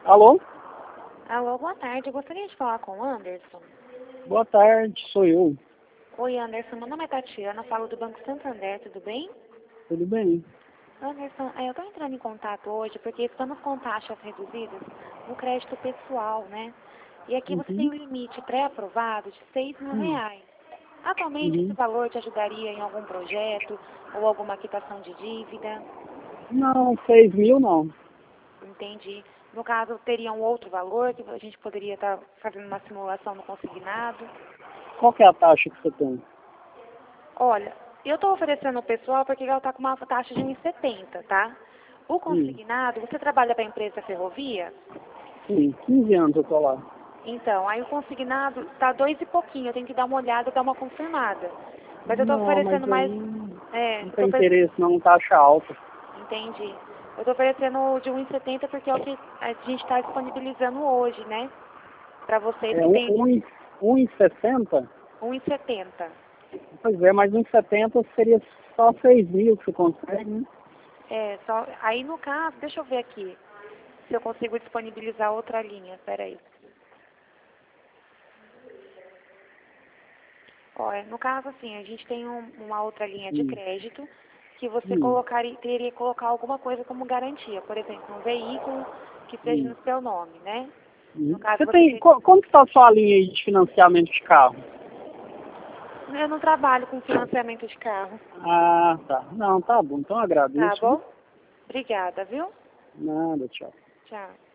Alô? Alô, boa tarde. Eu gostaria de falar com o Anderson. Boa tarde, sou eu. Oi, Anderson. Meu nome é Tatiana, falo do Banco Santander, tudo bem? Tudo bem? Anderson, eu estou entrando em contato hoje porque estamos com taxas reduzidas no crédito pessoal, né? E aqui você tem um limite pré-aprovado de R$ 6.000. Atualmente, esse Uhum. valor te ajudaria em algum projeto ou alguma quitação de dívida? Não, 6.000 não. Entendi. No caso, teria um outro valor que a gente poderia estar fazendo uma simulação no consignado? Qual que é a taxa que você tem? Olha, eu estou oferecendo ao pessoal porque ela está com uma taxa de 1,70, tá? O Sim, consignado, você trabalha para a empresa Ferrovia? sim, 15 anos eu tô lá. Então, aí o consignado está 2 e pouquinho, eu tenho que dar uma olhada, dar uma confirmada. Mas eu estou Não, mas oferecendo mais... aí É, não eu tô tem interesse não, taxa alta. entendi. Eu estou oferecendo de 1,70 porque é o que a gente está disponibilizando hoje, né? Para vocês É que tem 1,60? 1,70. Pois é, mas 1,70 seria só 6.000 que você consegue, né? É, só... Aí no caso, deixa eu ver aqui se eu consigo disponibilizar outra linha, peraí. Olha, no caso, assim, a gente tem uma outra linha de Hum, crédito que você hum, teria que colocar alguma coisa como garantia. Por exemplo, um veículo que esteja hum, no seu nome, né? No hum. caso, Você você tem, teria... como que está a sua linha aí de financiamento de carro? Eu não trabalho com financiamento de carro, Ah, tá. Não, tá bom, então eu tá agradeço, viu? bom? Obrigada, viu? Nada, tchau. Tchau.